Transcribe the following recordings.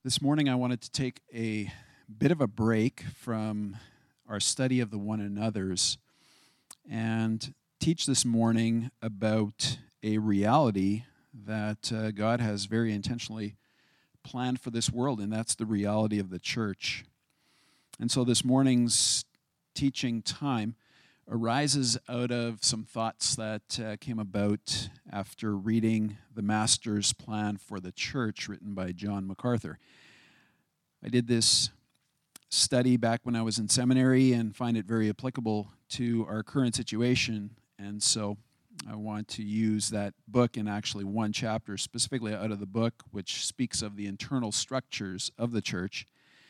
This morning, I wanted to take a bit of a break from our study of the one another's and teach this morning about a reality that God has very intentionally planned for this world, and that's the reality of the church. And so this morning's teaching time arises out of some thoughts that came about after reading The Master's Plan for the Church, written by John MacArthur. I did this study back when I was in seminary and find it very applicable to our current situation, and so I want to use that book in actually one chapter, specifically out of the book, which speaks of the internal structures of the church.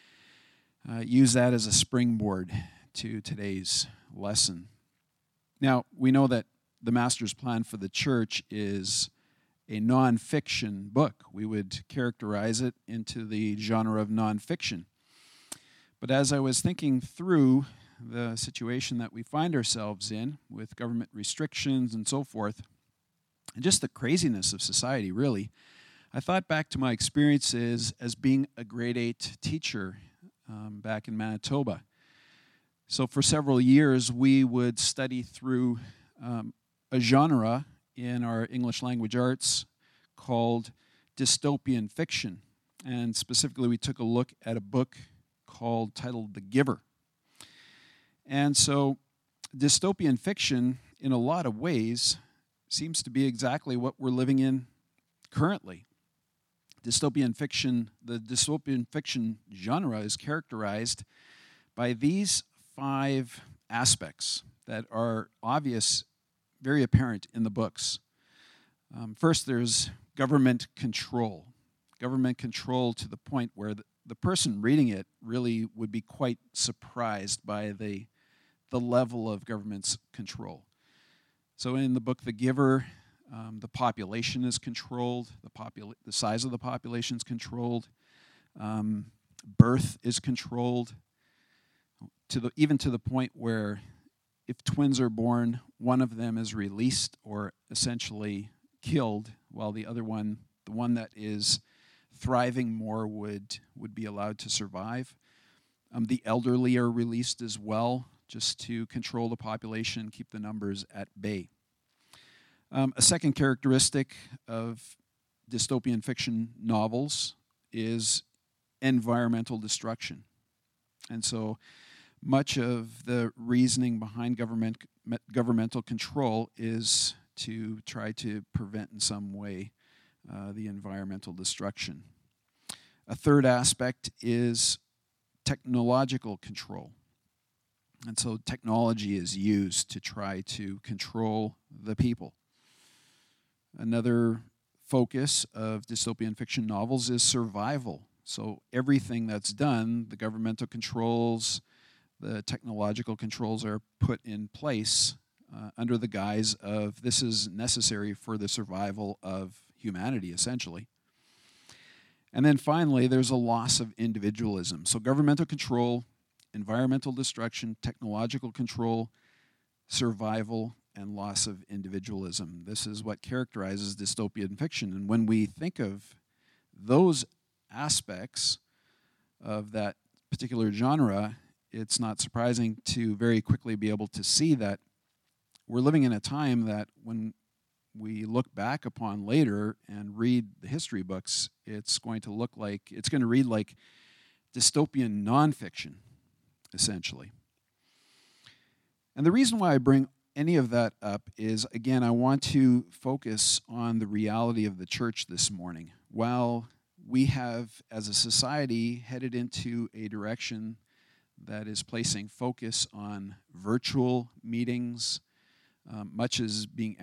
Use that as a springboard to today's lesson. Now, we know that the Master's Plan for the Church is a nonfiction book. We would characterize it into the genre of nonfiction. But as I was thinking through the situation that we find ourselves in with government restrictions and so forth, and just the craziness of society, really, I thought back to my experiences as being a grade 8 teacher back in Manitoba. So for several years, we would study through a genre in our English language arts called dystopian fiction. And specifically, we took a look at a book titled The Giver. And so dystopian fiction, in a lot of ways, seems to be exactly what we're living in currently. The dystopian fiction genre is characterized by these 5 aspects that are obvious, very apparent in the books. First, there's government control. Government control to the point where the person reading it really would be quite surprised by the level of government's control. So in the book The Giver, the population is controlled, the size of the population is controlled, birth is controlled, even to the point where if twins are born, one of them is released or essentially killed, while the other one, the one that is thriving more, would be allowed to survive. The elderly are released as well, just to control the population, keep the numbers at bay. A second characteristic of dystopian fiction novels is environmental destruction. And so much of the reasoning behind governmental control is to try to prevent in some way the environmental destruction. A third aspect is technological control. And so technology is used to try to control the people. Another focus of dystopian fiction novels is survival. So everything that's done, the governmental controls, the technological controls are put in place under the guise of this is necessary for the survival of humanity, essentially. And then finally, there's a loss of individualism. So governmental control, environmental destruction, technological control, survival, and loss of individualism. This is what characterizes dystopian fiction. And when we think of those aspects of that particular genre, it's not surprising to very quickly be able to see that we're living in a time that when we look back upon later and read the history books, it's going to read like dystopian nonfiction, essentially. And the reason why I bring any of that up is, again, I want to focus on the reality of the church this morning. While we have, as a society, headed into a direction that is placing focus on virtual meetings, much of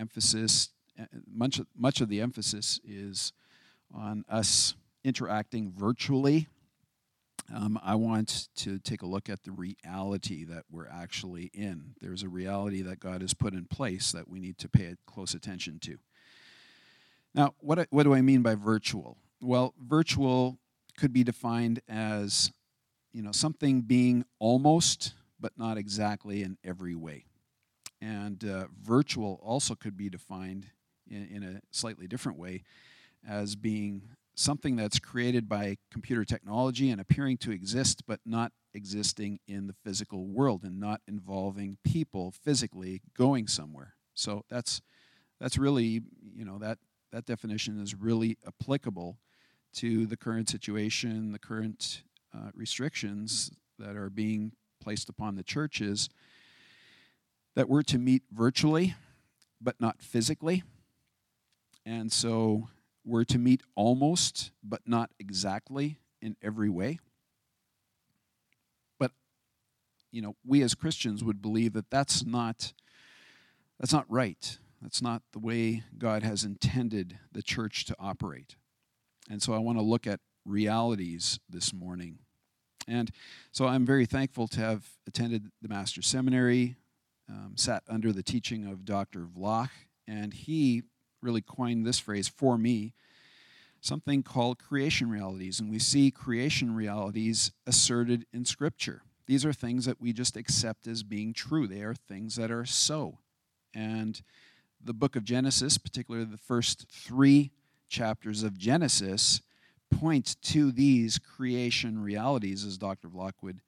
the emphasis is on us interacting virtually. I want to take a look at the reality that we're actually in. There's a reality that God has put in place that we need to pay close attention to. Now, what do I mean by virtual? Well, virtual could be defined as, something being almost, but not exactly in every way. And virtual also could be defined in a slightly different way as being something that's created by computer technology and appearing to exist but not existing in the physical world and not involving people physically going somewhere. So that's really, that definition is really applicable to the current situation, the current restrictions that are being placed upon the churches, that we're to meet virtually but not physically. And so we're to meet almost but not exactly in every way. But we as Christians would believe that that's not right. That's not the way God has intended the church to operate. And so I want to look at realities this morning. And so I'm very thankful to have attended the Master's Seminary, sat under the teaching of Dr. Vloch, and he really coined this phrase for me, something called creation realities. And we see creation realities asserted in Scripture. These are things that we just accept as being true. They are things that are so. And the book of Genesis, particularly the first 3 chapters of Genesis, point to these creation realities, as Dr. Vloch would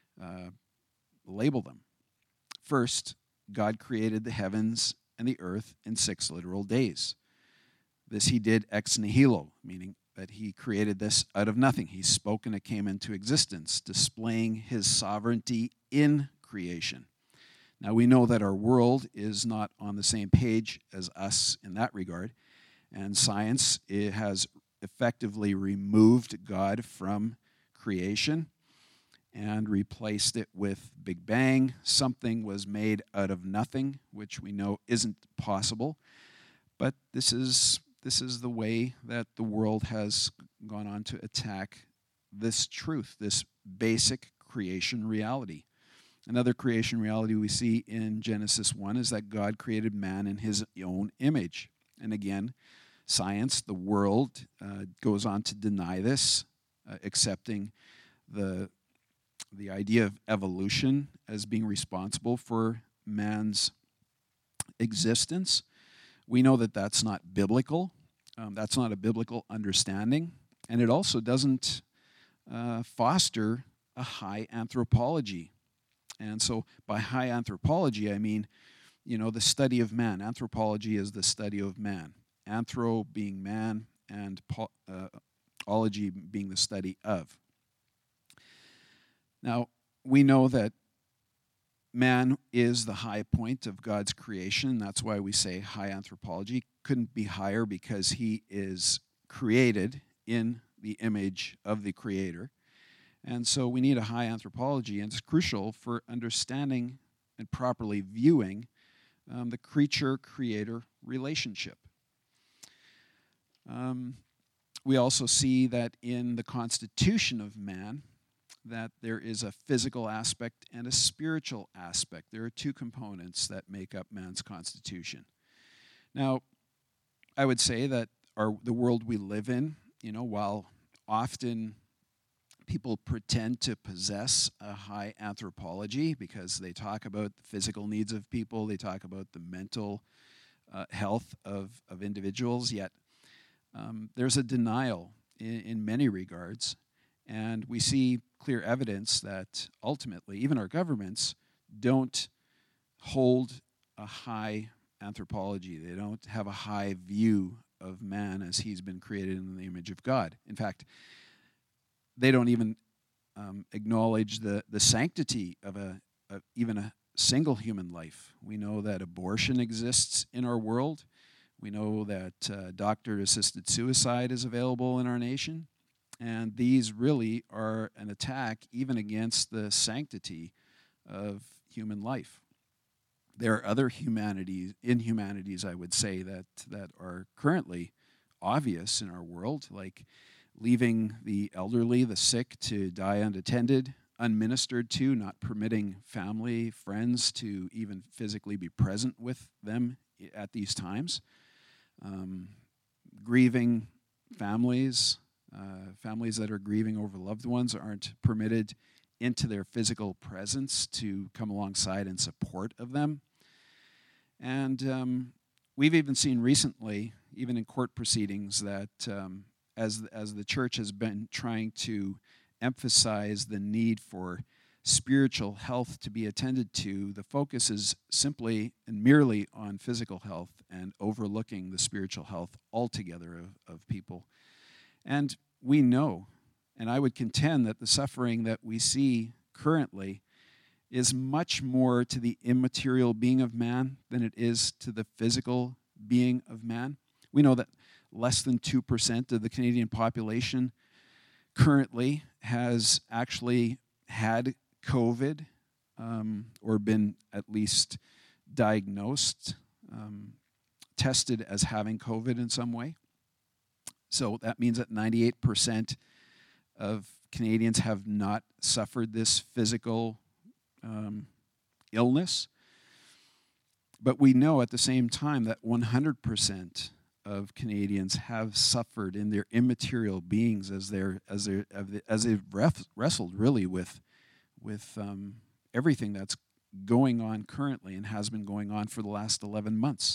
label them. First, God created the heavens and the earth in 6 literal days. This he did ex nihilo, meaning that he created this out of nothing. He spoke and it came into existence, displaying his sovereignty in creation. Now, we know that our world is not on the same page as us in that regard, and science has effectively removed God from creation and replaced it with Big Bang. Something was made out of nothing, which we know isn't possible, but this is the way that the world has gone on to attack this truth, this basic creation reality. Another creation reality we see in Genesis 1 is that God created man in his own image. And again, science, the world, goes on to deny this, accepting the idea of evolution as being responsible for man's existence. We know that that's not biblical. That's not a biblical understanding. And it also doesn't foster a high anthropology. And so by high anthropology, I mean, the study of man. Anthropology is the study of man. Anthro being man, and ology being the study of. Now, we know that man is the high point of God's creation. That's why we say high anthropology. Couldn't be higher because he is created in the image of the Creator. And so we need a high anthropology, and it's crucial for understanding and properly viewing the creature-creator relationship. We also see that in the constitution of man, that there is a physical aspect and a spiritual aspect. There are 2 components that make up man's constitution. Now, I would say that the world we live in, while often people pretend to possess a high anthropology because they talk about the physical needs of people, they talk about the mental health of individuals, yet there's a denial in many regards. And we see clear evidence that ultimately, even our governments don't hold a high anthropology. They don't have a high view of man as he's been created in the image of God. In fact, they don't even acknowledge the sanctity of even a single human life. We know that abortion exists in our world. We know that doctor-assisted suicide is available in our nation. And these really are an attack even against the sanctity of human life. There are other inhumanities, I would say, that are currently obvious in our world, like leaving the elderly, the sick, to die unattended, unministered to, not permitting family, friends to even physically be present with them at these times. Grieving families, families that are grieving over loved ones aren't permitted into their physical presence to come alongside in support of them. And we've even seen recently, even in court proceedings, that as the church has been trying to emphasize the need for spiritual health to be attended to, the focus is simply and merely on physical health and overlooking the spiritual health altogether of people. And we know, and I would contend that the suffering that we see currently is much more to the immaterial being of man than it is to the physical being of man. We know that less than 2% of the Canadian population currently has actually had COVID or been at least diagnosed, tested as having COVID in some way. So that means that 98% of Canadians have not suffered this physical illness. But we know at the same time that 100% of Canadians have suffered in their immaterial beings as they've wrestled really with everything that's going on currently and has been going on for the last 11 months.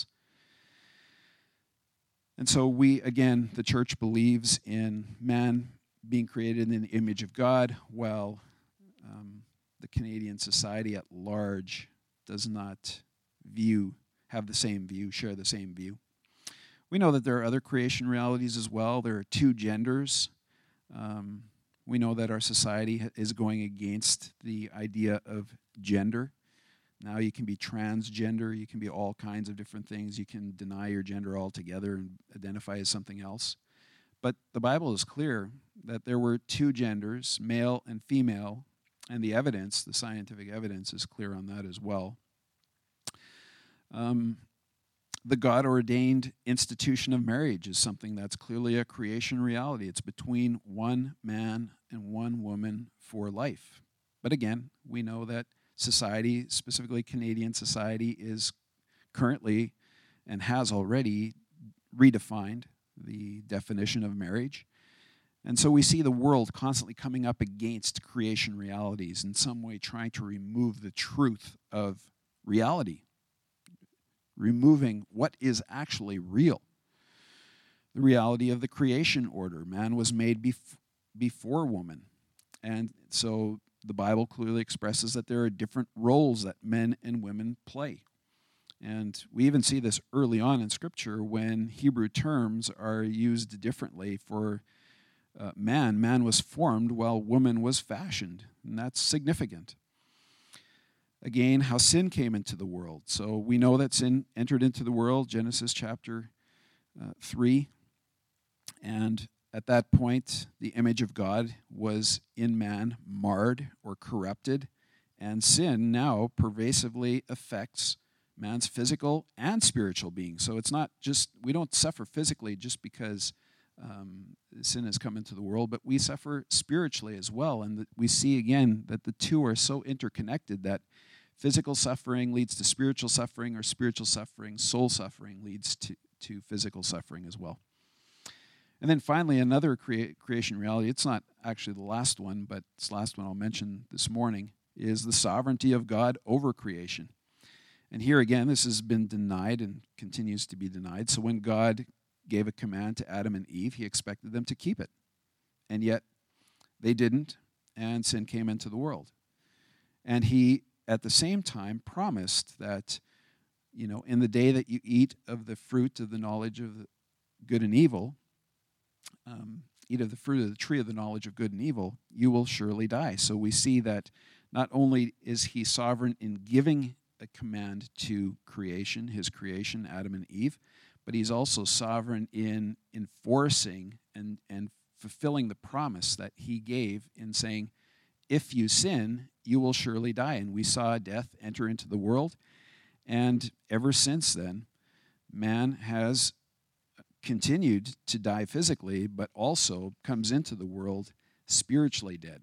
And so the church believes in man being created in the image of God, while the Canadian society at large does not share the same view. We know that there are other creation realities as well. There are two genders. We know that our society is going against the idea of gender. Now you can be transgender, you can be all kinds of different things. You can deny your gender altogether and identify as something else. But the Bible is clear that there were two genders, male and female, and the scientific evidence is clear on that as well. The God-ordained institution of marriage is something that's clearly a creation reality. It's between one man and one woman for life. But again, we know that society, specifically Canadian society, is currently and has already redefined the definition of marriage. And so we see the world constantly coming up against creation realities, in some way trying to remove the truth of reality, removing what is actually real. The reality of the creation order. Man was made before woman. And so the Bible clearly expresses that there are different roles that men and women play. And we even see this early on in Scripture when Hebrew terms are used differently for man. Man was formed while woman was fashioned. And that's significant. Again, how sin came into the world. So we know that sin entered into the world, Genesis chapter 3. And at that point, the image of God was in man marred or corrupted. And sin now pervasively affects man's physical and spiritual being. So it's not just, we don't suffer physically just because sin has come into the world, but we suffer spiritually as well. And we see again that the two are so interconnected that physical suffering leads to spiritual suffering, or spiritual suffering, soul suffering, leads to physical suffering as well. And then finally, another creation reality, it's not actually the last one, but it's the last one I'll mention this morning, is the sovereignty of God over creation. And here again, this has been denied and continues to be denied. So when God gave a command to Adam and Eve, he expected them to keep it. And yet they didn't, and sin came into the world. And he, at the same time, promised that, in the day that you eat of the fruit of the knowledge of good and evil, eat of the fruit of the tree of the knowledge of good and evil, you will surely die. So we see that not only is he sovereign in giving a command to creation, his creation, Adam and Eve, but he's also sovereign in enforcing and fulfilling the promise that he gave in saying, if you sin, you will surely die. And we saw death enter into the world. And ever since then, man has continued to die physically, but also comes into the world spiritually dead.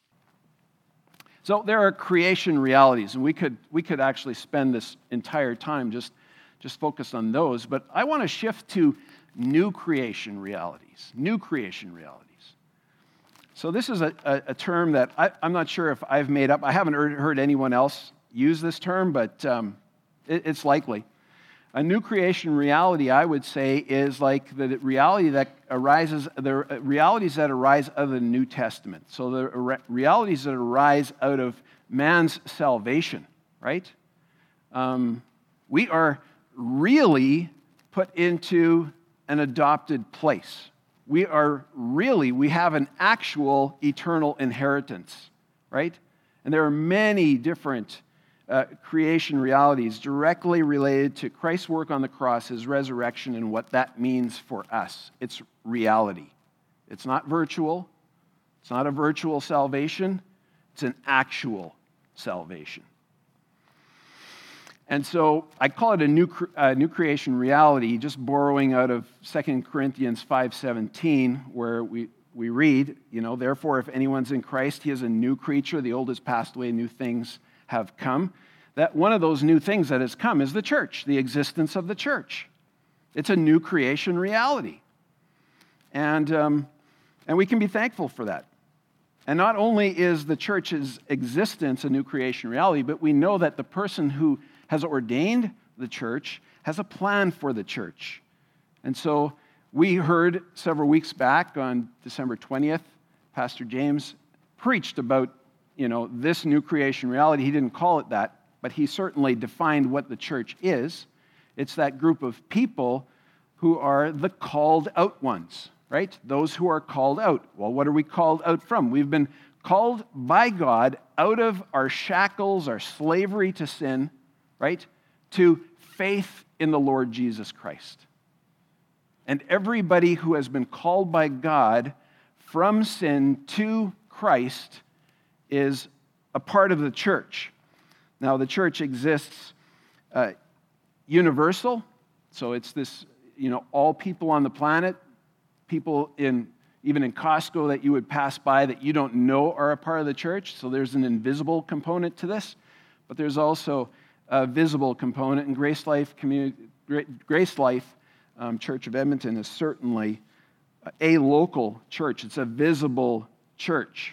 So there are creation realities, and we could actually spend this entire time just focused on those, but I want to shift to new creation realities. New creation realities. So this is a term that I'm not sure if I've made up. I haven't heard anyone else use this term, but it's likely. A new creation reality, I would say, is like the realities that arise out of the New Testament. So the realities that arise out of man's salvation, right? We are really put into an adopted place. We have an actual eternal inheritance, right? And there are many different creation realities directly related to Christ's work on the cross, his resurrection, and what that means for us. It's reality. It's not virtual. It's not a virtual salvation. It's an actual salvation. And so I call it a new creation reality, just borrowing out of 2 Corinthians 5:17, where we read, therefore, if anyone's in Christ, he is a new creature. The old has passed away, new things have come. That one of those new things that has come is the church, the existence of the church. It's a new creation reality. And we can be thankful for that. And not only is the church's existence a new creation reality, but we know that the person who has ordained the church has a plan for the church. And so we heard several weeks back on December 20th, Pastor James preached about, this new creation reality. He didn't call it that, but he certainly defined what the church is. It's that group of people who are the called out ones, right? Those who are called out. Well, what are we called out from? We've been called by God out of our shackles, our slavery to sin, right, to faith in the Lord Jesus Christ. And everybody who has been called by God from sin to Christ is a part of the church. Now, the church exists universal, so it's this, all people on the planet, people even in Costco that you would pass by that you don't know are a part of the church, so there's an invisible component to this, but there's also a visible component, and Grace Life Church of Edmonton is certainly a local church. It's a visible church.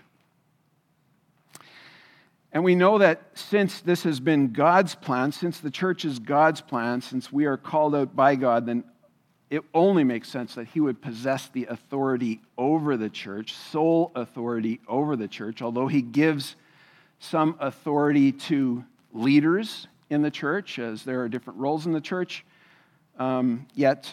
And we know that since this has been God's plan, since the church is God's plan, since we are called out by God, then it only makes sense that he would possess the authority over the church, sole authority over the church, although he gives some authority to leaders in the church, as there are different roles in the church, yet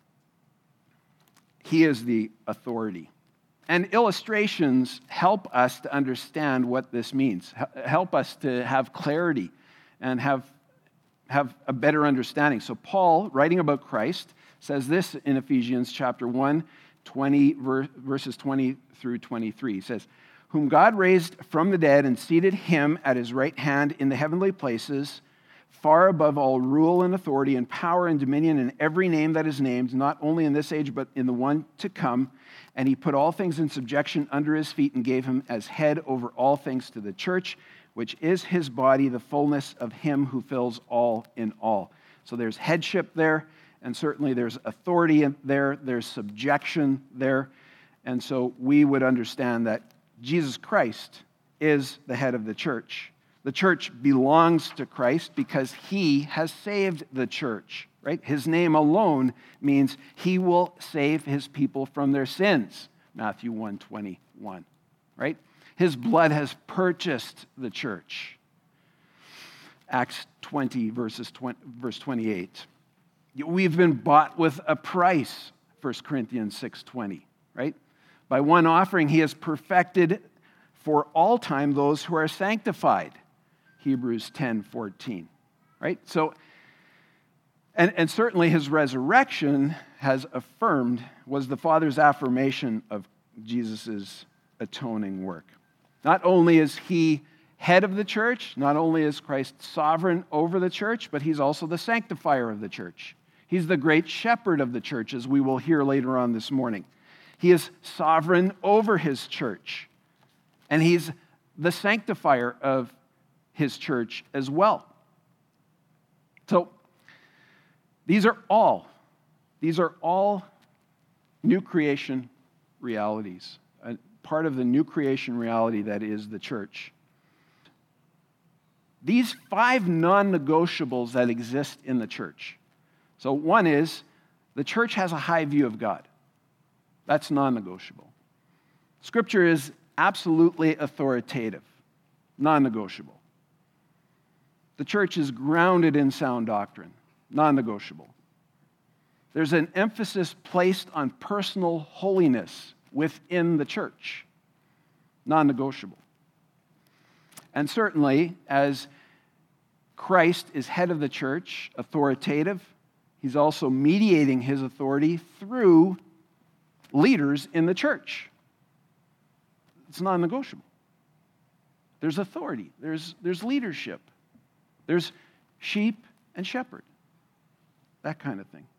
he is the authority. And illustrations help us to understand what this means, help us to have clarity and have a better understanding. So Paul, writing about Christ, says this in Ephesians chapter 1, verses 20 through 23. He says, whom God raised from the dead and seated him at his right hand in the heavenly places, far above all rule and authority and power and dominion and every name that is named, not only in this age but in the one to come. And he put all things in subjection under his feet and gave him as head over all things to the church, which is his body, the fullness of him who fills all in all. So there's headship there, and certainly there's authority there, there's subjection there. And so we would understand that Jesus Christ is the head of the church. The church belongs to Christ because he has saved the church, right? His name alone means he will save his people from their sins, Matthew 1:21, right? His blood has purchased the church, Acts 20, verse 28. We've been bought with a price, 1 Corinthians 6:20, right? By one offering, he has perfected for all time those who are sanctified, Hebrews 10:14, right? So, and certainly his resurrection was the Father's affirmation of Jesus' atoning work. Not only is he head of the church, not only is Christ sovereign over the church, but he's also the sanctifier of the church. He's the great shepherd of the church, as we will hear later on this morning. He is sovereign over his church, and he's the sanctifier of his church as well. So these are all new creation realities, a part of the new creation reality that is the church. These 5 non-negotiables that exist in the church, So one is the church has a high view of God. That's non-negotiable. Scripture is absolutely authoritative, non-negotiable. The church is grounded in sound doctrine, non-negotiable. There's an emphasis placed on personal holiness within the church, non-negotiable. And certainly, as Christ is head of the church, authoritative, he's also mediating his authority through leaders in the church. It's non-negotiable. There's authority. There's leadership. There's sheep and shepherd. That kind of thing.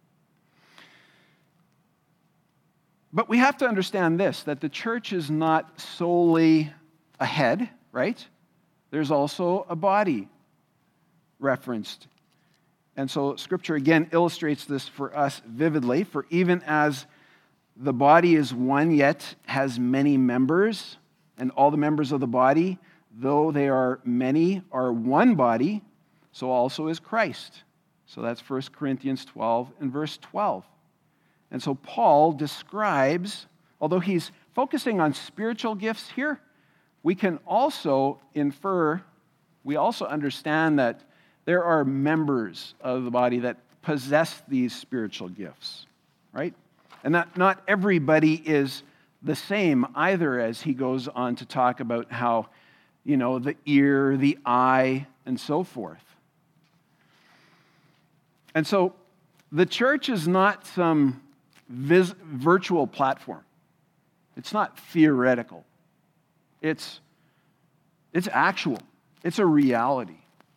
But we have to understand this, that the church is not solely a head, right? There's also a body referenced. And so Scripture again illustrates this for us vividly. For even as the body is one, yet has many members, and all the members of the body, though they are many, are one body, so also is Christ. So that's 1 Corinthians 12 and verse 12. And so Paul describes, although he's focusing on spiritual gifts here, we can also infer, we also understand that there are members of the body that possess these spiritual gifts, right? And that not everybody is the same either, as he goes on to talk about how, the ear, the eye, and so forth. And so the church is not some virtual platform. It's not theoretical. It's actual. It's a reality.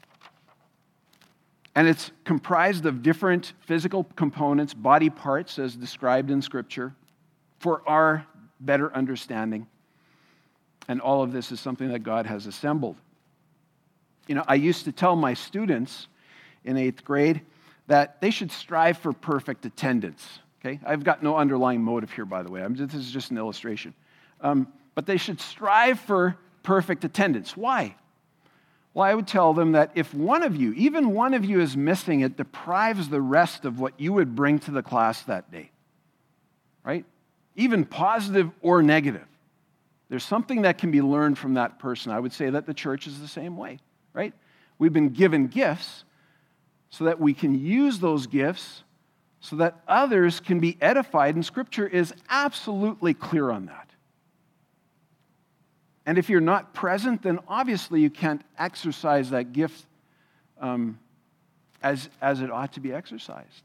And it's comprised of different physical components, body parts, as described in Scripture, for our better understanding. And all of this is something that God has assembled. I used to tell my students in 8th grade that they should strive for perfect attendance. Okay? I've got no underlying motive here, by the way. This is just an illustration. But they should strive for perfect attendance. Why? Well, I would tell them that if one of you, even one of you is missing, it deprives the rest of what you would bring to the class that day. Right? Even positive or negative. There's something that can be learned from that person. I would say that the church is the same way. Right? We've been given gifts so that we can use those gifts so that others can be edified, and Scripture is absolutely clear on that. And if you're not present, then obviously you can't exercise that gift as it ought to be exercised.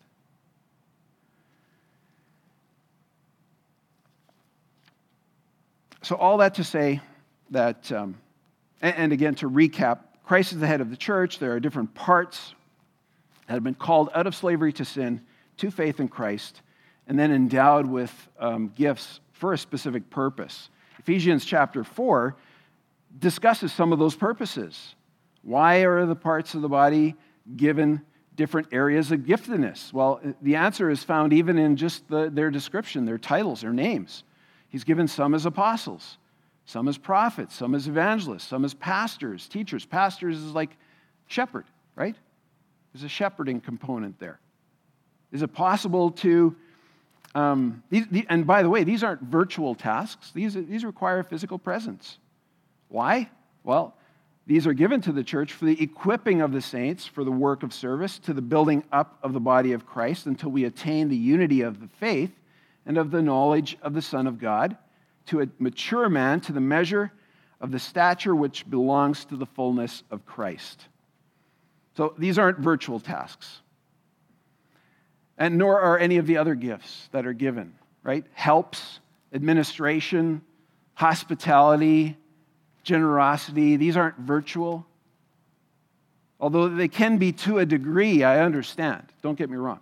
So all that to say that, and again to recap, Christ is the head of the church. There are different parts that have been called out of slavery to sin, to faith in Christ, and then endowed with gifts for a specific purpose. Ephesians chapter 4 discusses some of those purposes. Why are the parts of the body given different areas of giftedness? Well, the answer is found even in just their description, their titles, their names. He's given some as apostles, some as prophets, some as evangelists, some as pastors, teachers. Pastors is like shepherd, right? There's a shepherding component there. Is it possible to, and by the way, these aren't virtual tasks. These require physical presence. Why? Well, these are given to the church for the equipping of the saints for the work of service, to the building up of the body of Christ until we attain the unity of the faith and of the knowledge of the Son of God, to a mature man, to the measure of the stature which belongs to the fullness of Christ. So these aren't virtual tasks. And nor are any of the other gifts that are given, right? Helps, administration, hospitality, generosity. These aren't virtual. Although they can be to a degree, I understand. Don't get me wrong.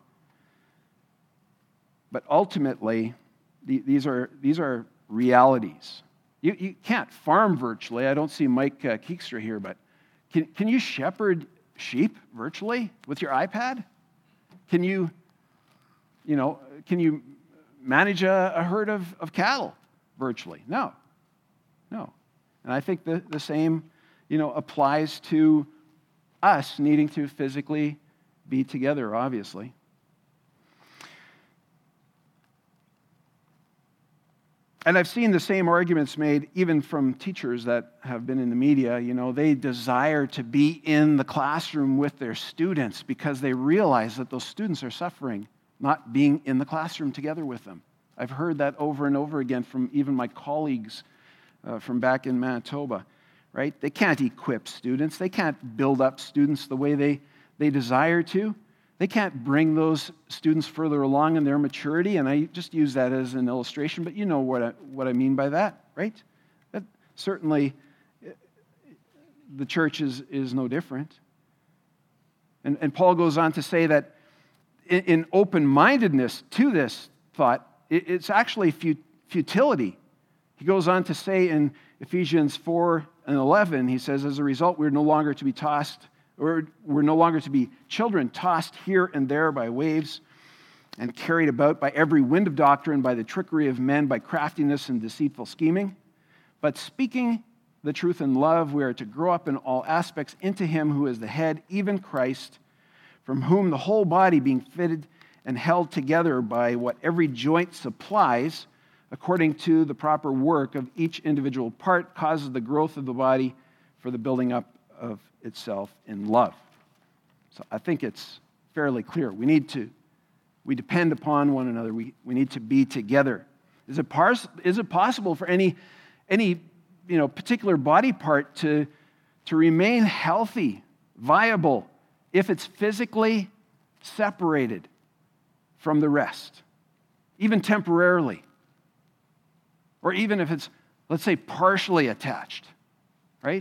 But ultimately, these are realities. You can't farm virtually. I don't see Mike Keekstra here, but can you shepherd sheep virtually with your iPad? Can you manage a herd of cattle virtually? No. And I think the same, applies to us needing to physically be together, obviously. And I've seen the same arguments made even from teachers that have been in the media. You know, they desire to be in the classroom with their students because they realize that those students are suffering not being in the classroom together with them. I've heard that over and over again from even my colleagues from back in Manitoba, right? They can't equip students. They can't build up students the way they desire to. They can't bring those students further along in their maturity, and I just use that as an illustration, but you know what I mean by that, right? That certainly, the church is no different. And Paul goes on to say that in open-mindedness to this thought, it's actually futility. He goes on to say in Ephesians 4:11, he says, as a result, we're no longer to be children tossed here and there by waves and carried about by every wind of doctrine, by the trickery of men, by craftiness and deceitful scheming. But speaking the truth in love, we are to grow up in all aspects into him who is the head, even Christ, from whom the whole body being fitted and held together by what every joint supplies, according to the proper work of each individual part, causes the growth of the body for the building up of itself in love. So I think it's fairly clear. We depend upon one another. We need to be together. Is it possible for any particular body part to remain healthy, viable, if it's physically separated from the rest, even temporarily? Or even if it's, let's say, partially attached, right?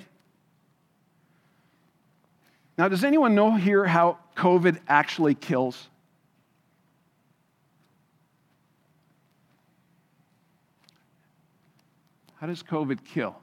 Now, does anyone know here how COVID actually kills? How does COVID kill?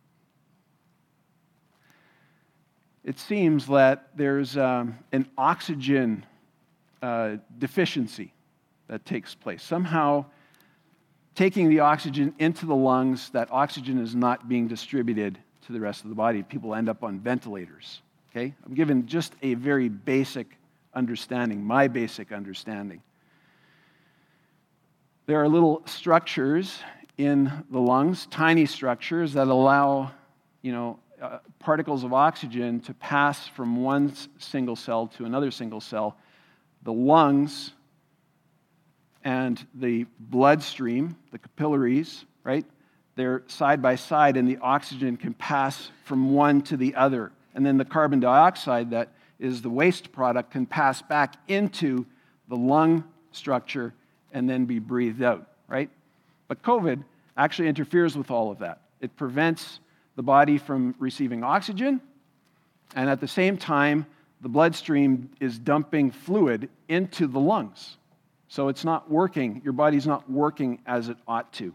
It seems that there's an oxygen deficiency that takes place. Somehow, taking the oxygen into the lungs, that oxygen is not being distributed to the rest of the body. People end up on ventilators. Okay? I'm giving just a very basic understanding, my basic understanding. There are little structures in the lungs, tiny structures that allow, particles of oxygen to pass from one single cell to another single cell. The lungs and the bloodstream, the capillaries, right? They're side by side, and the oxygen can pass from one to the other. And then the carbon dioxide that is the waste product can pass back into the lung structure and then be breathed out, right? But COVID actually interferes with all of that. It prevents the body from receiving oxygen, and at the same time, the bloodstream is dumping fluid into the lungs. So it's not working, your body's not working as it ought to.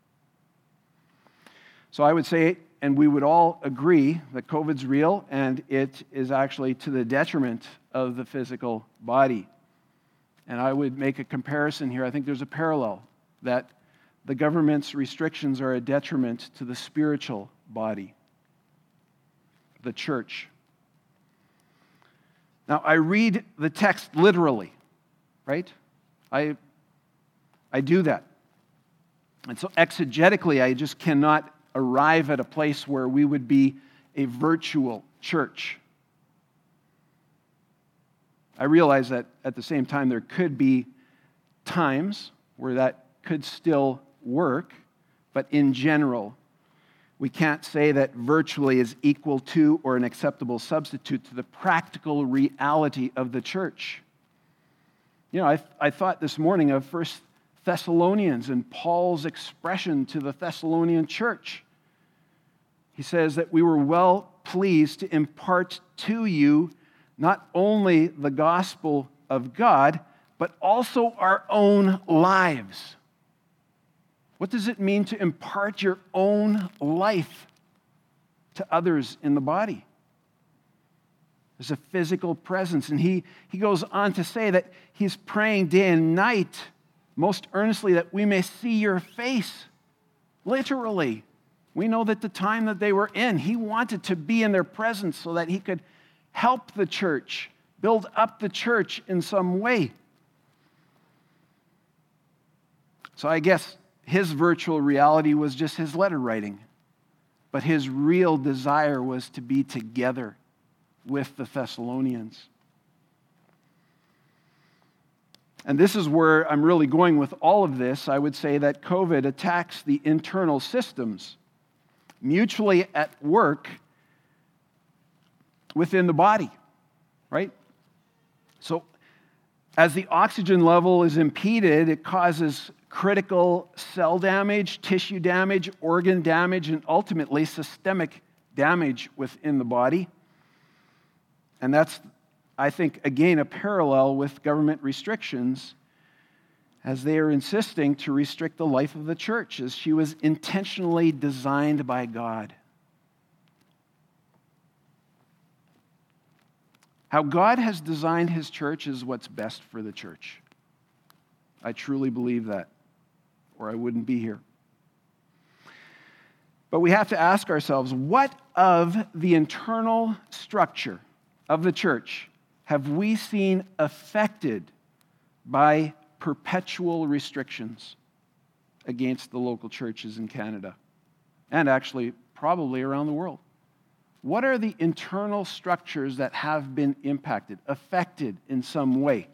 So I would say, and we would all agree, that COVID's real, and it is actually to the detriment of the physical body. And I would make a comparison here. I think there's a parallel, that the government's restrictions are a detriment to the spiritual body, the church. Now, I read the text literally, right? I do that. And so exegetically, I just cannot arrive at a place where we would be a virtual church. I realize that at the same time there could be times where that could still work, but in general, we can't say that virtually is equal to or an acceptable substitute to the practical reality of the church. I thought this morning of 1 Thessalonians and Paul's expression to the Thessalonian church. He says that we were well pleased to impart to you not only the gospel of God, but also our own lives. What does it mean to impart your own life to others in the body? There's a physical presence. And he goes on to say that he's praying day and night, most earnestly, that we may see your face. Literally. We know that the time that they were in, he wanted to be in their presence so that he could help the church build up the church in some way. So I guess his virtual reality was just his letter writing. But his real desire was to be together with the Thessalonians. And this is where I'm really going with all of this. I would say that COVID attacks the internal systems mutually at work within the body, right? So as the oxygen level is impeded, it causes critical cell damage, tissue damage, organ damage, and ultimately systemic damage within the body. And that's, I think, again, a parallel with government restrictions as they are insisting to restrict the life of the church as she was intentionally designed by God. How God has designed his church is what's best for the church. I truly believe that, or I wouldn't be here. But we have to ask ourselves, what of the internal structure of the church have we seen affected by perpetual restrictions against the local churches in Canada and actually probably around the world? What are the internal structures that have been impacted, affected in some way?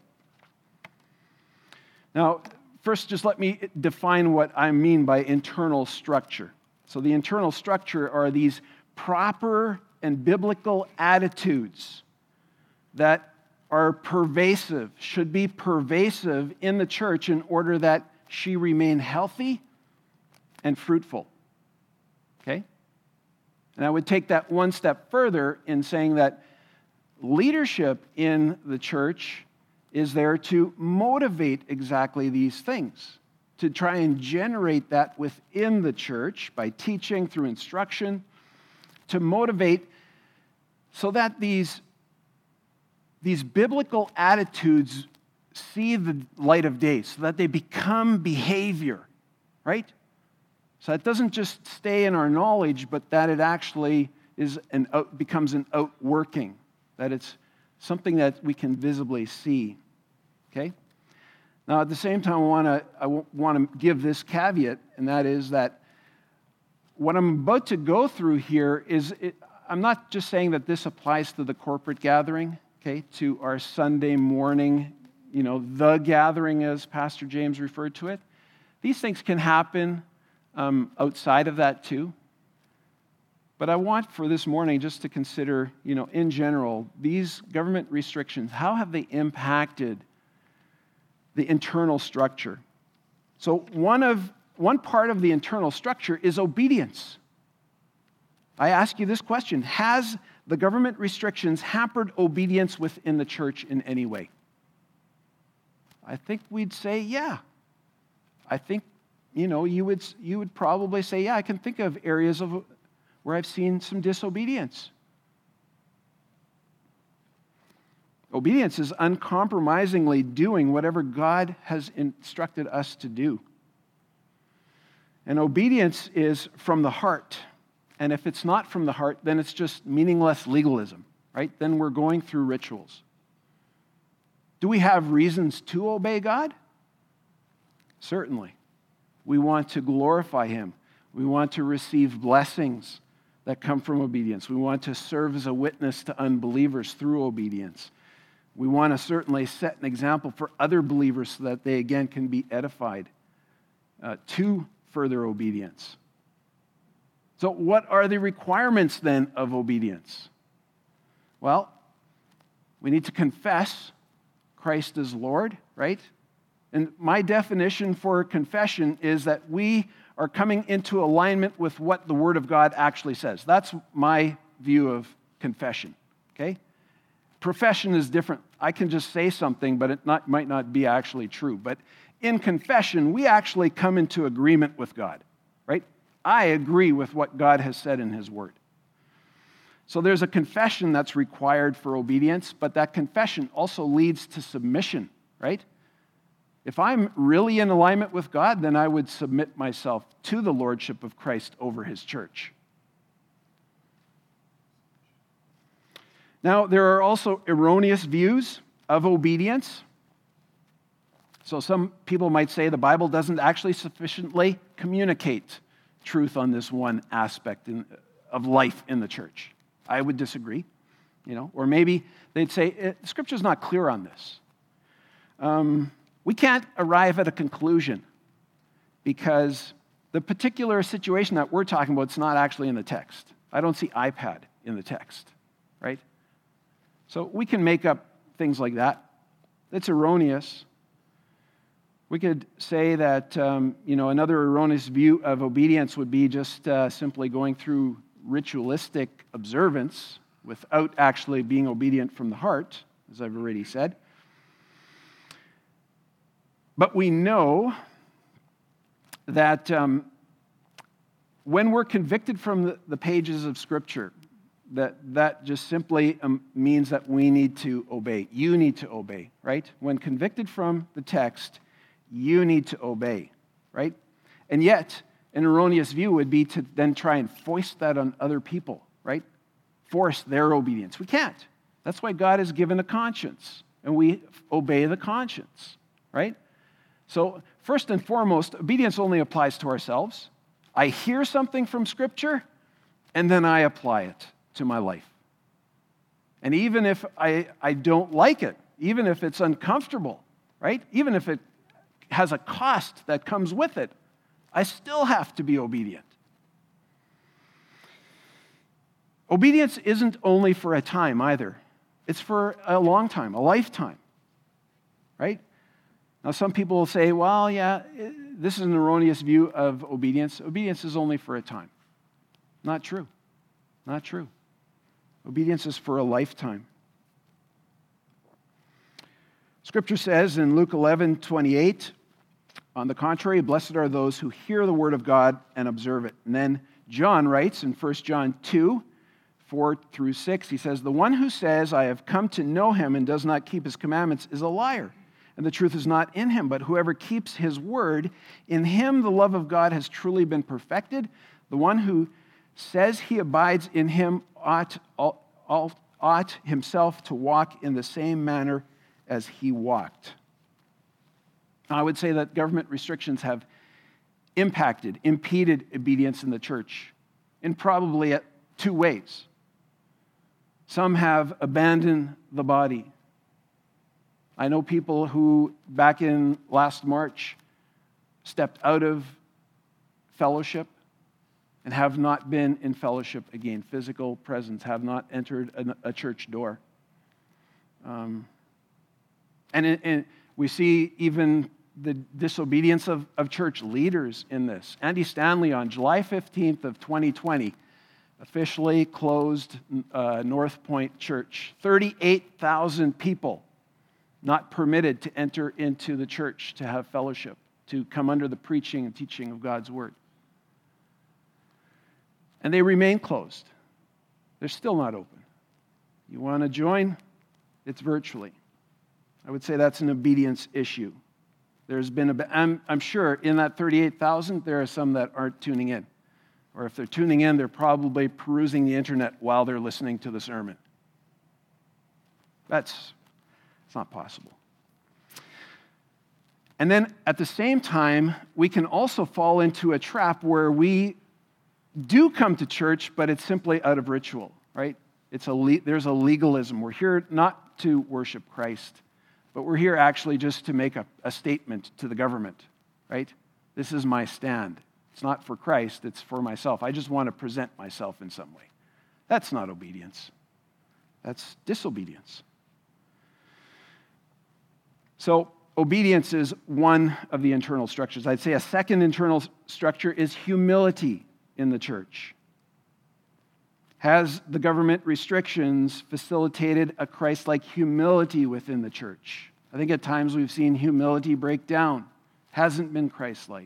Now, first, just let me define what I mean by internal structure. So the internal structure are these proper and biblical attitudes that are pervasive, should be pervasive in the church in order that she remain healthy and fruitful. Okay? And I would take that one step further in saying that leadership in the church is there to motivate exactly these things, to try and generate that within the church by teaching through instruction, to motivate so that these biblical attitudes see the light of day, so that they become behavior, right? So it doesn't just stay in our knowledge, but that it actually becomes an outworking, that it's something that we can visibly see, okay? Now, at the same time, I want to give this caveat, and that is that what I'm about to go through here I'm not just saying that this applies to the corporate gathering, okay, to our Sunday morning, the gathering as Pastor James referred to it. These things can happen outside of that too. But I want for this morning just to consider, in general, these government restrictions, how have they impacted the internal structure? So one part of the internal structure is obedience. I ask you this question: has the government restrictions hampered obedience within the church in any way? I think we'd say, yeah. I think, you would probably say, yeah, I can think of areas where I've seen some disobedience. Obedience is uncompromisingly doing whatever God has instructed us to do. And obedience is from the heart. And if it's not from the heart, then it's just meaningless legalism, right? Then we're going through rituals. Do we have reasons to obey God? Certainly. We want to glorify him. We want to receive blessings that come from obedience. We want to serve as a witness to unbelievers through obedience. We want to certainly set an example for other believers so that they, again, can be edified to further obedience. So what are the requirements then of obedience? Well, we need to confess Christ as Lord, right? And my definition for confession is that we are coming into alignment with what the Word of God actually says. That's my view of confession, okay? Profession is different. I can just say something, but it might not be actually true. But in confession, we actually come into agreement with God, right? I agree with what God has said in his word. So there's a confession that's required for obedience, but that confession also leads to submission, right? If I'm really in alignment with God, then I would submit myself to the lordship of Christ over his church. Now, there are also erroneous views of obedience. So some people might say the Bible doesn't actually sufficiently communicate truth on this one aspect of life in the church. I would disagree, or maybe they'd say Scripture's not clear on this. We can't arrive at a conclusion because the particular situation that we're talking about is not actually in the text. I don't see iPad in the text, right? So we can make up things like that. It's erroneous. We could say that, another erroneous view of obedience would be just simply going through ritualistic observance without actually being obedient from the heart, as I've already said. But we know that when we're convicted from the pages of Scripture, that just simply means that we need to obey. You need to obey, right? When convicted from the text, you need to obey, right? And yet, an erroneous view would be to then try and foist that on other people, right? Force their obedience. We can't. That's why God has given a conscience, and we obey the conscience, right? So, first and foremost, obedience only applies to ourselves. I hear something from Scripture, and then I apply it to my life. And even if I don't like it, even if it's uncomfortable, right? Even if it has a cost that comes with it, I still have to be obedient. Obedience isn't only for a time either. It's for a long time, a lifetime, right? Now, some people will say, well, yeah, this is an erroneous view of obedience. Obedience is only for a time. Not true. Not true. Obedience is for a lifetime. Scripture says in Luke 11:28, on the contrary, blessed are those who hear the word of God and observe it. And then John writes in 1 John 2:4-6, he says, the one who says, I have come to know him and does not keep his commandments is a liar, and the truth is not in him. But whoever keeps his word, in him the love of God has truly been perfected. The one who says he abides in him ought himself to walk in the same manner as he walked. I would say that government restrictions have impeded obedience in the church in probably two ways. Some have abandoned the body. I know people who, back in last March, stepped out of fellowship and have not been in fellowship again. Physical presence, have not entered a church door. And we see even the disobedience of church leaders in this. Andy Stanley, on July 15th of 2020, officially closed North Point Church. 38,000 people not permitted to enter into the church to have fellowship, to come under the preaching and teaching of God's word. And they remain closed. They're still not open. You want to join? It's virtually. I would say that's an obedience issue. There's been I'm sure in that 38,000, there are some that aren't tuning in. Or if they're tuning in, they're probably perusing the internet while they're listening to the sermon. It's not possible. And then at the same time, we can also fall into a trap where we do come to church, but it's simply out of ritual, right? There's a legalism. We're here not to worship Christ, but we're here actually just to make a statement to the government, right? This is my stand. It's not for Christ, it's for myself. I just want to present myself in some way. That's not obedience. That's disobedience. So obedience is one of the internal structures. I'd say a second internal structure is humility in the church. Has the government restrictions facilitated a Christ-like humility within the church? I think at times we've seen humility break down. Hasn't been Christ-like.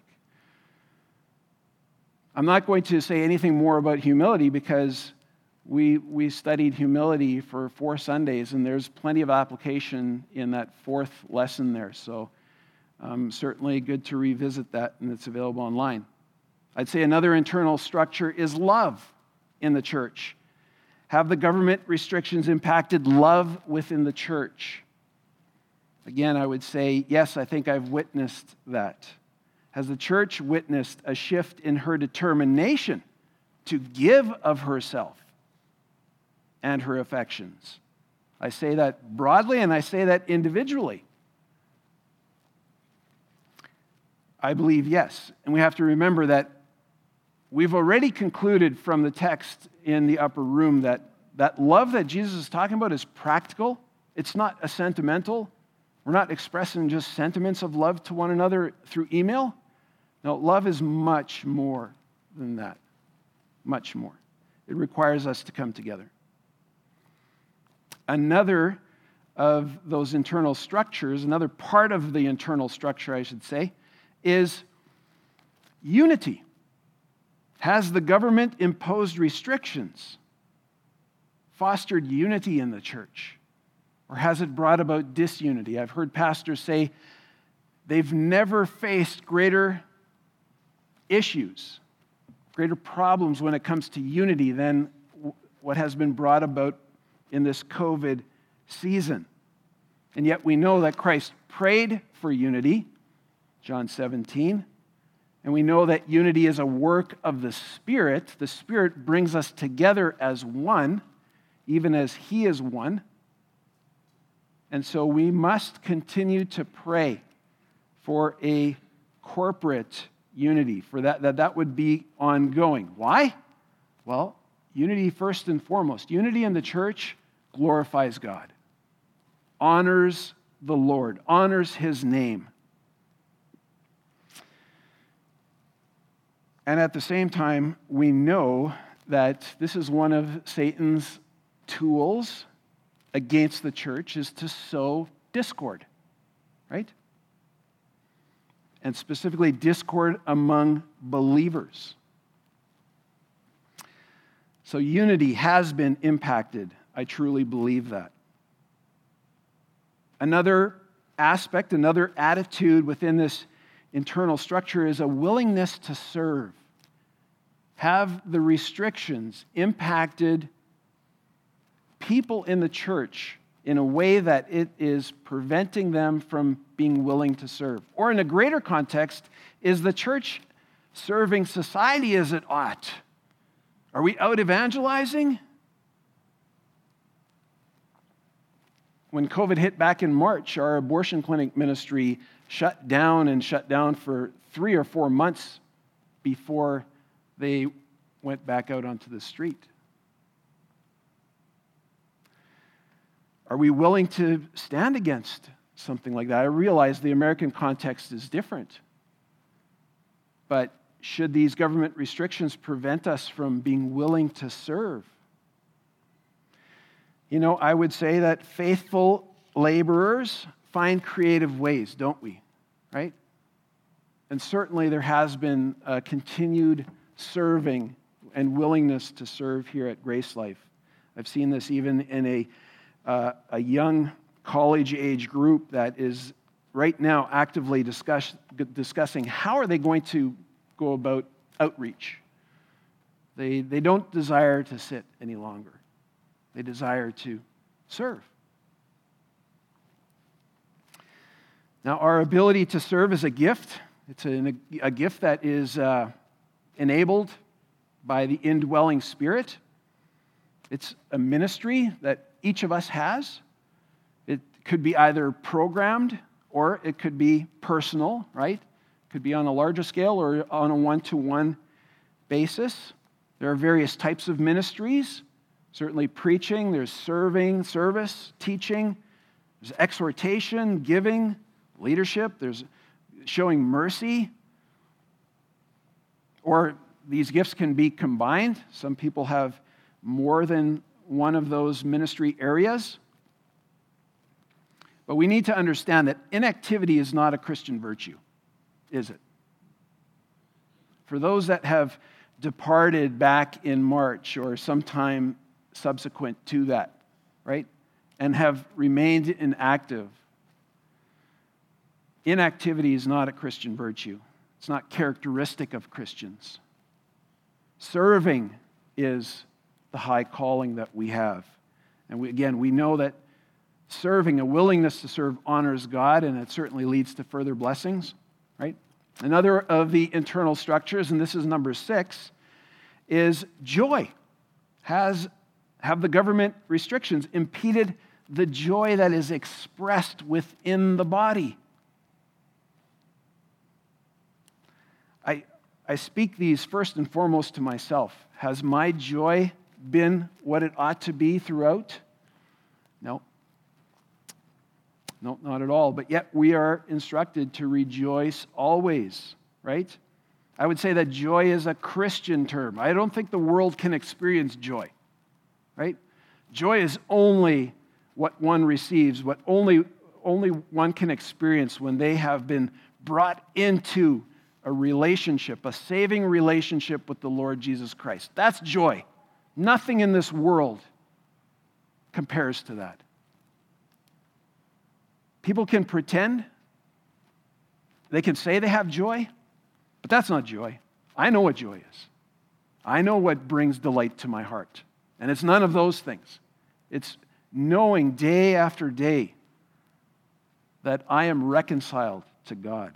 I'm not going to say anything more about humility because we studied humility for 4 Sundays, and there's plenty of application in that 4th lesson there. So certainly good to revisit that, and it's available online. I'd say another internal structure is love in the church. Have the government restrictions impacted love within the church? Again, I would say, yes, I think I've witnessed that. Has the church witnessed a shift in her determination to give of herself and her affections? I say that broadly and I say that individually. I believe yes. And we have to remember that we've already concluded from the text in the upper room that love that Jesus is talking about is practical. It's not a sentimental. We're not expressing just sentiments of love to one another through email. No, love is much more than that. Much more. It requires us to come together. Another of those internal structures, another part of the internal structure, I should say, is unity. Has the government imposed restrictions fostered unity in the church? Or has it brought about disunity? I've heard pastors say they've never faced greater issues, greater problems when it comes to unity than what has been brought about in this COVID season. And yet we know that Christ prayed for unity, John 17, and we know that unity is a work of the Spirit. The Spirit brings us together as one, even as He is one. And so we must continue to pray for a corporate unity, for that would be ongoing. Why? Well, unity first and foremost. Unity in the church glorifies God, honors the Lord, honors His name. And at the same time, we know that this is one of Satan's tools against the church, is to sow discord, right? And specifically discord among believers. So unity has been impacted. I truly believe that. Another aspect, another attitude within this internal structure is a willingness to serve. Have the restrictions impacted people in the church in a way that it is preventing them from being willing to serve? Or in a greater context, is the church serving society as it ought? Are we out evangelizing? When COVID hit back in March, our abortion clinic ministry shut down for 3 or 4 months before they went back out onto the street. Are we willing to stand against something like that? I realize the American context is different. But should these government restrictions prevent us from being willing to serve? You know, I would say that faithful laborers find creative ways, don't we? Right? And certainly there has been a continued serving and willingness to serve here at Grace Life. I've seen this even in a young college-age group that is right now actively discussing how are they going to go about outreach. They don't desire to sit any longer. They desire to serve. Now, our ability to serve is a gift. It's a gift that is enabled by the indwelling Spirit. It's a ministry that each of us has. It could be either programmed or it could be personal, right? It could be on a larger scale or on a one-to-one basis. There are various types of ministries. Certainly preaching, there's serving, service, teaching, there's exhortation, giving, leadership, there's showing mercy. Or these gifts can be combined. Some people have more than one of those ministry areas. But we need to understand that inactivity is not a Christian virtue, is it? For those that have departed back in March or sometime subsequent to that, right, and have remained inactive, inactivity is not a Christian virtue. It's not characteristic of Christians. Serving is the high calling that we have. And we know that serving, a willingness to serve, honors God, and it certainly leads to further blessings, right? Another of the internal structures, and this is number 6, is joy. Have the government restrictions impeded the joy that is expressed within the body? I speak these first and foremost to myself. Has my joy been what it ought to be throughout? No. No, not at all. But yet we are instructed to rejoice always, right? I would say that joy is a Christian term. I don't think the world can experience joy, right? Joy is only what one receives, what only one can experience when they have been brought into a relationship, a saving relationship with the Lord Jesus Christ. That's joy. Nothing in this world compares to that. People can pretend, they can say they have joy, but that's not joy. I know what joy is. I know what brings delight to my heart. And it's none of those things. It's knowing day after day that I am reconciled to God.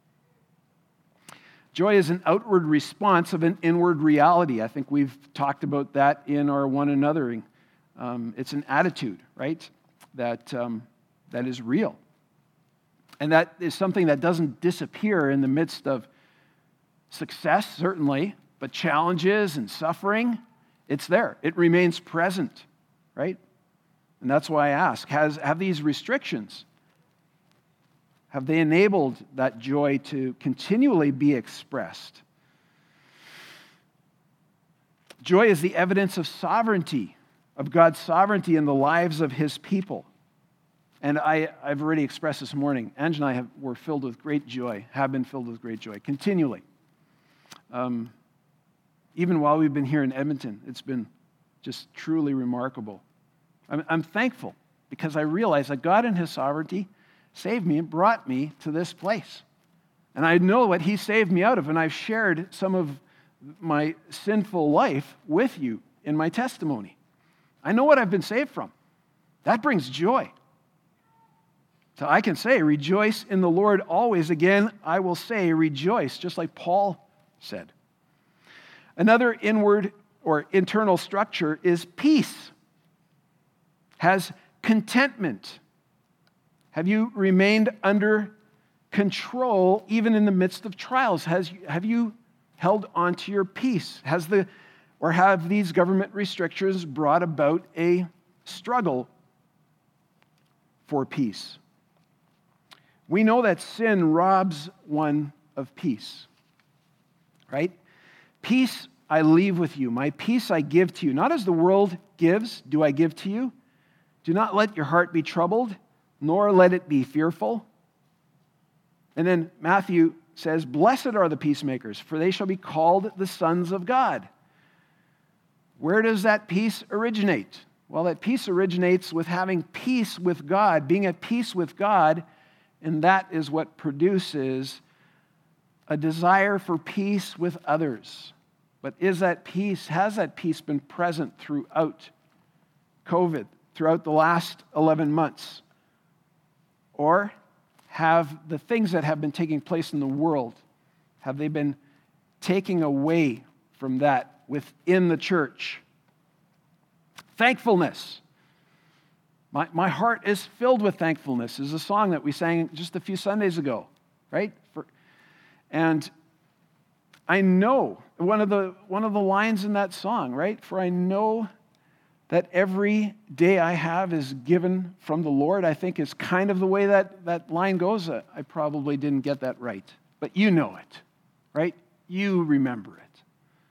Joy is an outward response of an inward reality. I think we've talked about that in our one anothering. It's an attitude, right? That is real. And that is something that doesn't disappear in the midst of success, certainly, but challenges and suffering, it's there. It remains present, right? And that's why I ask, have these restrictions, have they enabled that joy to continually be expressed? Joy is the evidence of sovereignty, of God's sovereignty in the lives of His people. And I've already expressed this morning, Ange and I were filled with great joy, have been filled with great joy, continually. Even while we've been here in Edmonton, it's been just truly remarkable. I'm thankful because I realize that God in His sovereignty saved me and brought me to this place. And I know what He saved me out of, and I've shared some of my sinful life with you in my testimony. I know what I've been saved from. That brings joy. So I can say, rejoice in the Lord always. Again, I will say, rejoice, just like Paul said. Another inward or internal structure is peace. Has contentment. Have you remained under control even in the midst of trials? Have you held on to your peace? Have these government restrictions brought about a struggle for peace? We know that sin robs one of peace, right? Peace I leave with you. My peace I give to you. Not as the world gives, do I give to you. Do not let your heart be troubled, nor let it be fearful. And then Matthew says, blessed are the peacemakers, for they shall be called the sons of God. Where does that peace originate? Well, that peace originates with having peace with God, being at peace with God, and that is what produces a desire for peace with others. But has that peace been present throughout COVID, throughout the last 11 months? Or have the things that have been taking place in the world, have they been taking away from that within the church? Thankfulness. My heart is filled with thankfulness is a song that we sang just a few Sundays ago, right? And I know one of the lines in that song, right? For I know that every day I have is given from the Lord, I think is kind of the way that line goes. I probably didn't get that right, but you know it, right? You remember it.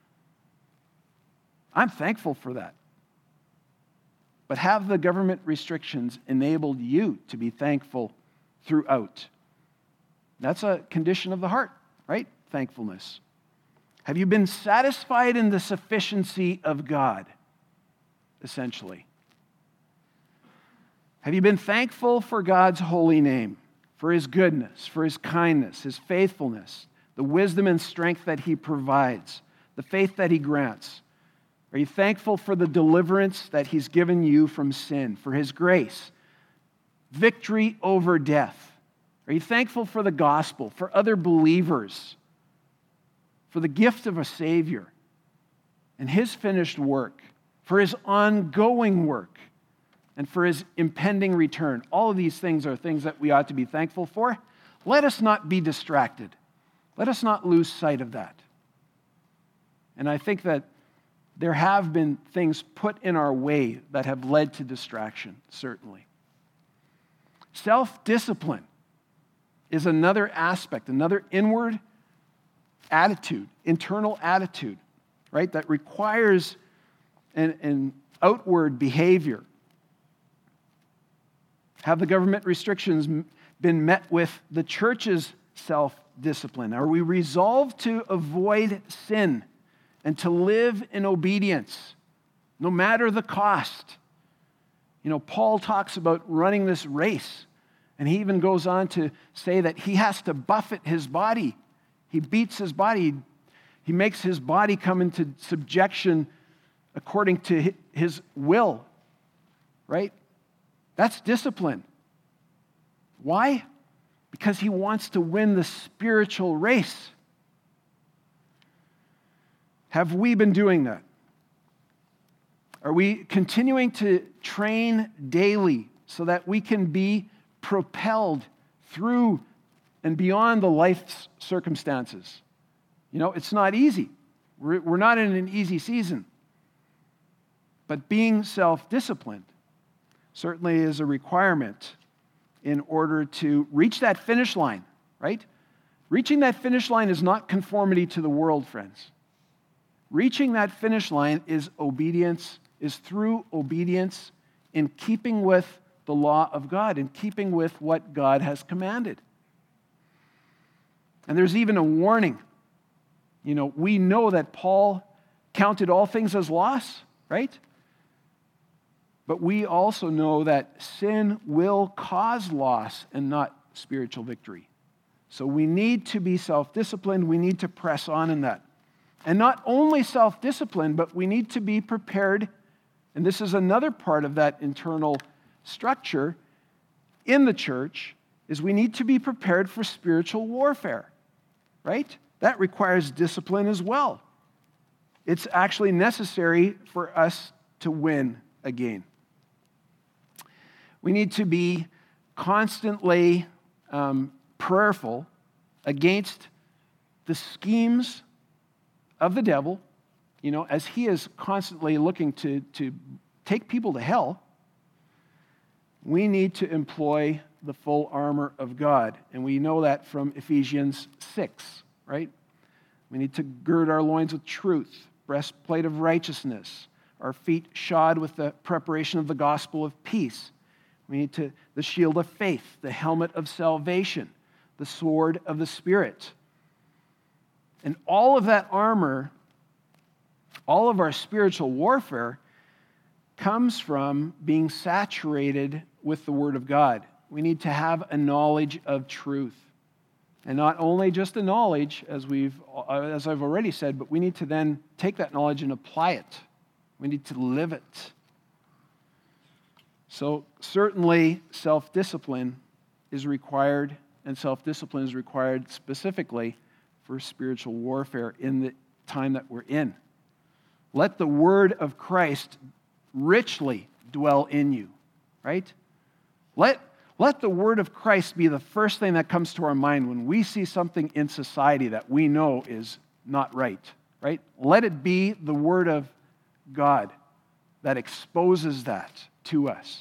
I'm thankful for that. But have the government restrictions enabled you to be thankful throughout? That's a condition of the heart, right? Thankfulness. Have you been satisfied in the sufficiency of God, essentially? Have you been thankful for God's holy name, for His goodness, for His kindness, His faithfulness, the wisdom and strength that He provides, the faith that He grants? Are you thankful for the deliverance that He's given you from sin, for His grace, victory over death? Are you thankful for the gospel, for other believers, for the gift of a Savior and His finished work, for His ongoing work, and for His impending return? All of these things are things that we ought to be thankful for. Let us not be distracted. Let us not lose sight of that. And I think that there have been things put in our way that have led to distraction, certainly. Self-discipline is another aspect, another inward attitude, internal attitude, right, that requires an outward behavior. Have the government restrictions been met with the church's self-discipline? Are we resolved to avoid sin and to live in obedience, no matter the cost? You know, Paul talks about running this race, and he even goes on to say that he has to buffet his body. He beats his body. He makes his body come into subjection according to his will, right? That's discipline. Why? Because he wants to win the spiritual race. Have we been doing that? Are we continuing to train daily so that we can be propelled through and beyond the life's circumstances? You know, it's not easy. We're not in an easy season. But being self-disciplined certainly is a requirement in order to reach that finish line, right? Reaching that finish line is not conformity to the world, friends. Reaching that finish line is obedience, is through obedience in keeping with the law of God, in keeping with what God has commanded. And there's even a warning. You know, we know that Paul counted all things as loss, right? But we also know that sin will cause loss and not spiritual victory. So we need to be self-disciplined. We need to press on in that. And not only self-disciplined, but we need to be prepared, and this is another part of that internal structure in the church, is we need to be prepared for spiritual warfare, right? That requires discipline as well. It's actually necessary for us to win again. We need to be constantly prayerful against the schemes of the devil, you know, as he is constantly looking to take people to hell. We need to employ the full armor of God, and we know that from Ephesians 6, right? We need to gird our loins with truth, breastplate of righteousness, our feet shod with the preparation of the gospel of peace. We need the shield of faith, the helmet of salvation, the sword of the Spirit. And all of that armor, all of our spiritual warfare, comes from being saturated with the Word of God. We need to have a knowledge of truth. And not only just a knowledge, as I've already said, but we need to then take that knowledge and apply it. We need to live it. So certainly self-discipline is required, and self-discipline is required specifically for spiritual warfare in the time that we're in. Let the word of Christ richly dwell in you, right? Let the word of Christ be the first thing that comes to our mind when we see something in society that we know is not right, right? Let it be the word of God that exposes that to us.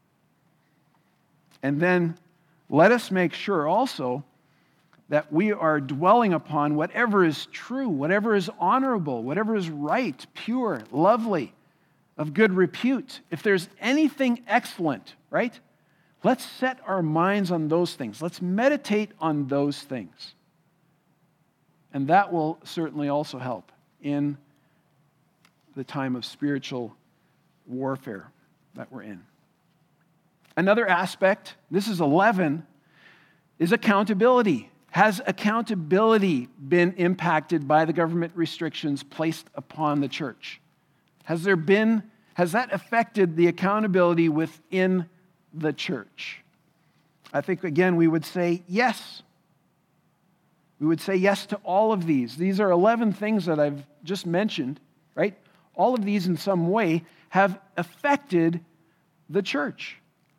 And then let us make sure also that we are dwelling upon whatever is true, whatever is honorable, whatever is right, pure, lovely, of good repute. If there's anything excellent, right? Let's set our minds on those things. Let's meditate on those things. And that will certainly also help in the time of spiritual warfare that we're in. Another aspect, this is 11, is accountability. Has accountability been impacted by the government restrictions placed upon the church? Has that affected the accountability within the church? I think, again, we would say yes. We would say yes to all of these. These are 11 things that I've just mentioned, right? All of these in some way have affected the church.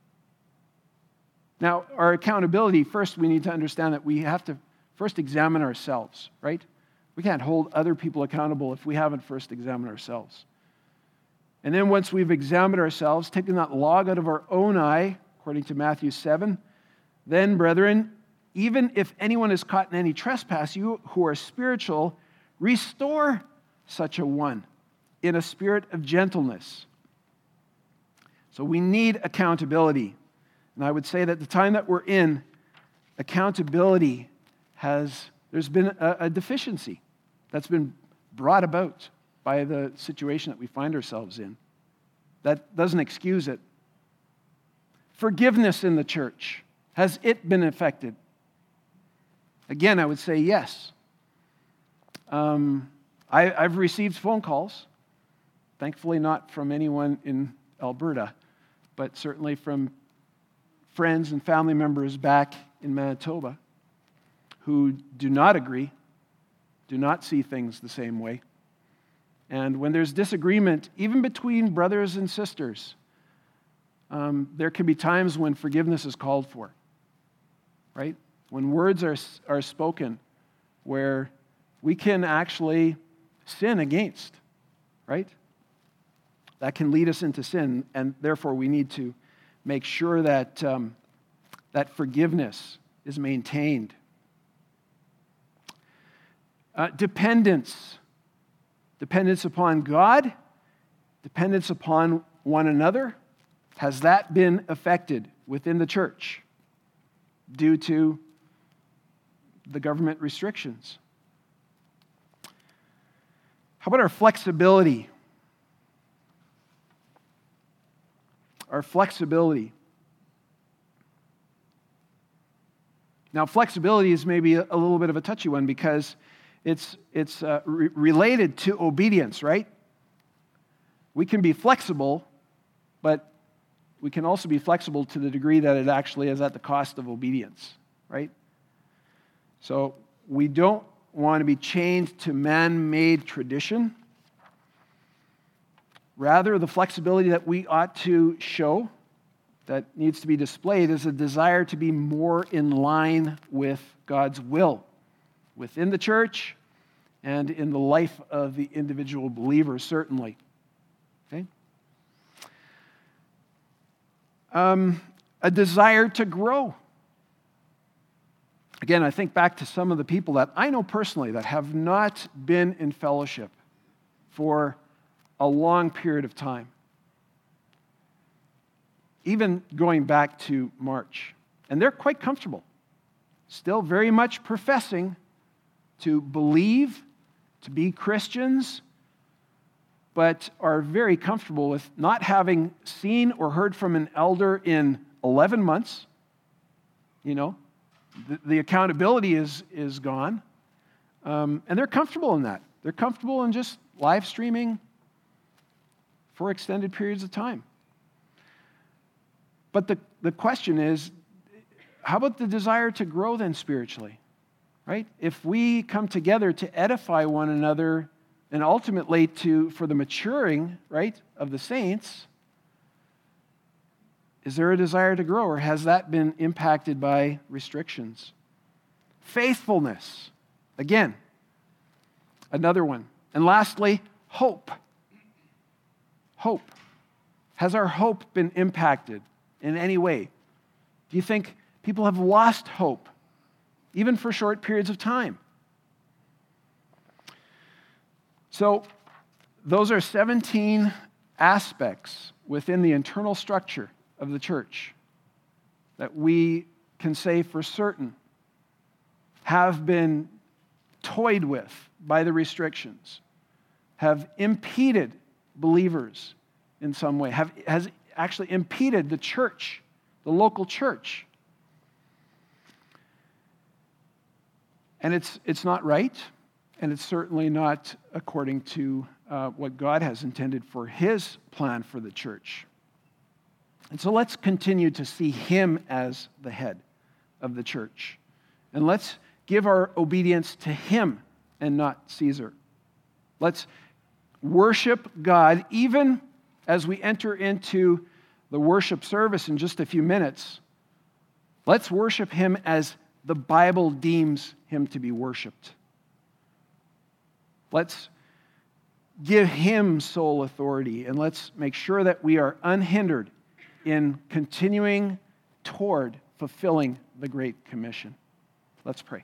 Now, our accountability, first we need to understand that we have to first examine ourselves, right? We can't hold other people accountable if we haven't first examined ourselves. And then once we've examined ourselves, taken that log out of our own eye, according to Matthew 7, then, brethren, even if anyone is caught in any trespass, you who are spiritual, restore such a one in a spirit of gentleness. So we need accountability. And I would say that the time that we're in, accountability there's been a deficiency that's been brought about by the situation that we find ourselves in. That doesn't excuse it. Forgiveness in the church, has it been affected? Again, I would say yes. I've received phone calls, thankfully not from anyone in Alberta, but certainly from friends and family members back in Manitoba who do not agree, do not see things the same way. And when there's disagreement, even between brothers and sisters, there can be times when forgiveness is called for, right? When words are spoken where we can actually sin against, right? That can lead us into sin, and therefore we need to make sure that that forgiveness is maintained. Dependence upon God, dependence upon one another. Has that been affected within the church due to the government restrictions? How about our flexibility? Our flexibility. Now, flexibility is maybe a little bit of a touchy one because it's related to obedience, right? We can be flexible, but we can also be flexible to the degree that it actually is at the cost of obedience, right? So we don't want to be chained to man-made tradition. Rather, the flexibility that we ought to show, that needs to be displayed, is a desire to be more in line with God's will within the church and in the life of the individual believer, certainly. Okay? A desire to grow. Again, I think back to some of the people that I know personally that have not been in fellowship for a long period of time. Even going back to March. And they're quite comfortable, still very much professing to believe, to be Christians, but are very comfortable with not having seen or heard from an elder in 11 months. You know, the accountability is gone. And they're comfortable in that. They're comfortable in just live streaming for extended periods of time. But the question is, how about the desire to grow then spiritually, right? If we come together to edify one another and ultimately for the maturing, right, of the saints, is there a desire to grow, or has that been impacted by restrictions? Faithfulness, again, another one. And lastly, hope. Hope. Has our hope been impacted in any way? Do you think people have lost hope, even for short periods of time? So, those are 17 aspects within the internal structure of the church that we can say for certain have been toyed with by the restrictions, have impeded believers in some way, has actually impeded the church, the local church. And it's not right, and it's certainly not according to what God has intended for his plan for the church. And so let's continue to see him as the head of the church. And let's give our obedience to him and not Caesar. Let's worship God even as we enter into the worship service in just a few minutes. Let's worship him as the Bible deems him to be worshiped. Let's give him sole authority, and let's make sure that we are unhindered in continuing toward fulfilling the Great Commission. Let's pray.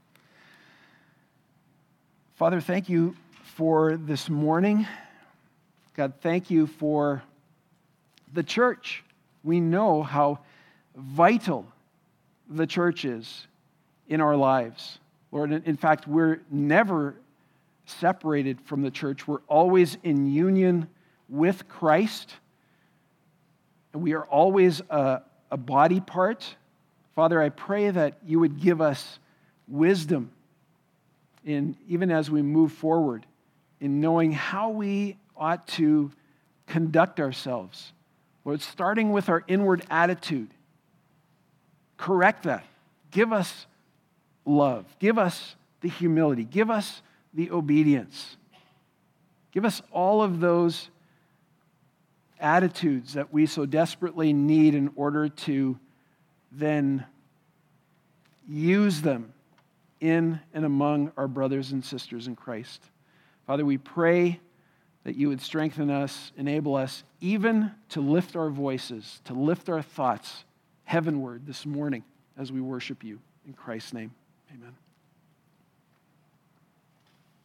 Father, thank you for this morning. God, thank you for the church. We know how vital the church is in our lives. Lord, in fact, we're never separated from the church. We're always in union with Christ. And we are always a body part. Father, I pray that you would give us wisdom even as we move forward in knowing how we ought to conduct ourselves. Lord, starting with our inward attitude. Correct that. Give us love. Give us the humility. Give us the obedience. Give us all of those attitudes that we so desperately need in order to then use them in and among our brothers and sisters in Christ. Father, we pray that you would strengthen us, enable us even to lift our voices, to lift our thoughts heavenward this morning as we worship you. In Christ's name, amen.